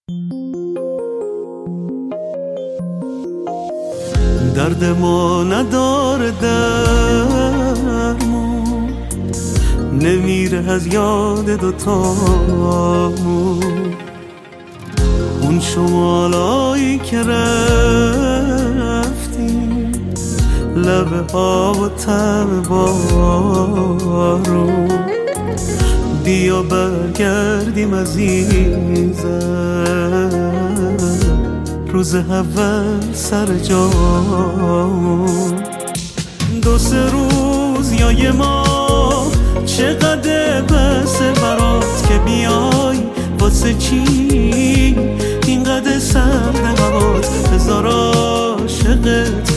درد ما نداره درمون، نمیره از یاد دوتامون. اون شمالایی که رفتیم، لبه ها و طعم بارون، بیا برگردیم عزیزم، روز اول سر جامون. 2-3 روز یا یه ماه چقدر بسه برات که بیای، واسه چی اینقدر سرد هوات، بذار عاشقت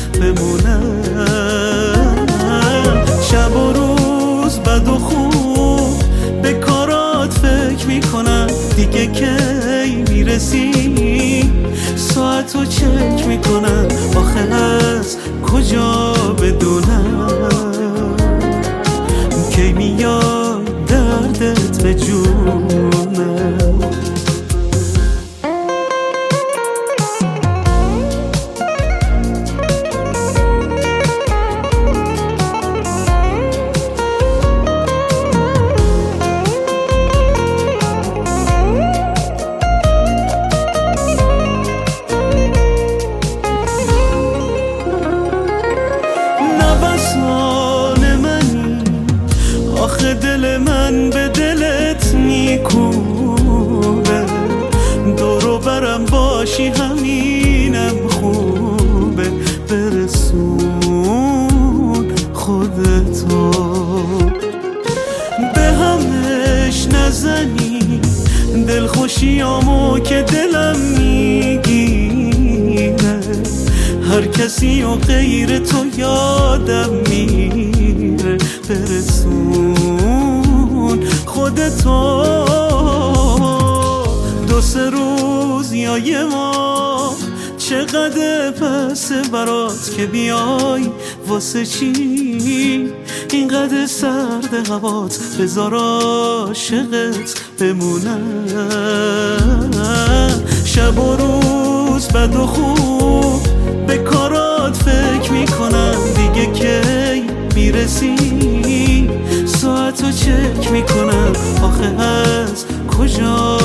بمونم. شب و روز بد و خوب به کارات فکر میکنم، دیگه کی میرسی ساعتو چک میکنم، آخه از کجا بدونم کی میاد دردت به جونم. آخه دل من به دلت میکوبه، دورو برم باشی همینم خوبه. برسون خودتو به همش نزنی، دلخوشیامو که دلم میگیره، هر کسی و غیر تو یادم میره. برسون خودتو 2-3 روز یا یه ماه چقدر پسه برات که بیای، واسه چی اینقدر سرد هوات، بذار عاشقت بمونم. شب و روز بد و خوب به کارات فکر میکنم، دیگه کی میرسی ساعتو چک میکنم، آخه از کجا